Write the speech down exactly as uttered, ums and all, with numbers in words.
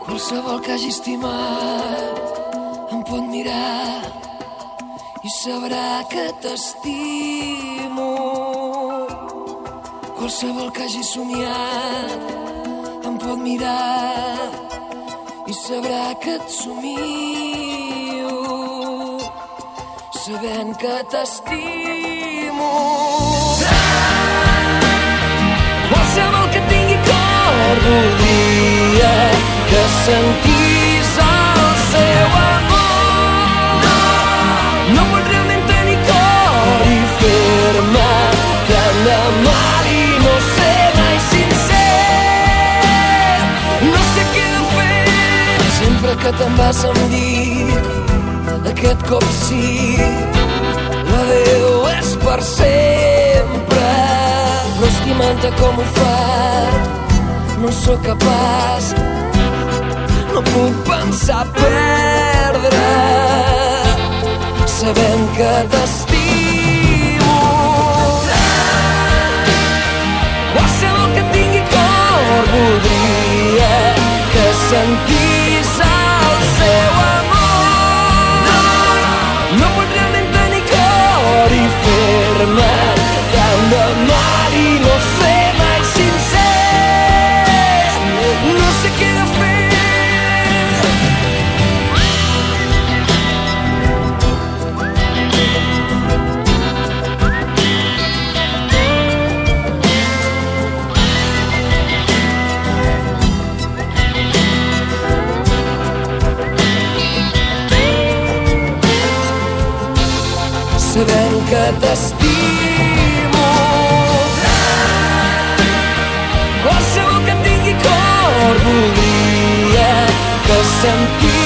Qualsevol que hagi estimat em pot mirar i sabrà que t'estimo. Qualsevol que hagi somiat em pot mirar i sabrà que et somio, sabent que t'estimo. Qualsevol que tingui cor voldria que sentís el seu amor. No pot realment tenir cor i fer-me tant de mal i no ser mai sincer. No sé què he de fer. Sempre que te'n vas em dic, aquest cop sí, l'adeu és per sempre. Però estimant-te com ho faig no sóc capaç, no puc pensar perdre, sabent que t'estimo. Qualsevol que tingui cor voldria que sentís el seu amor. No pot realment tenir cor i fer-me tant de mal i no ser mai sincer. No sé què he de fer. Sabent que t'estimo. Qualsevol que tingui cor voldria que sentís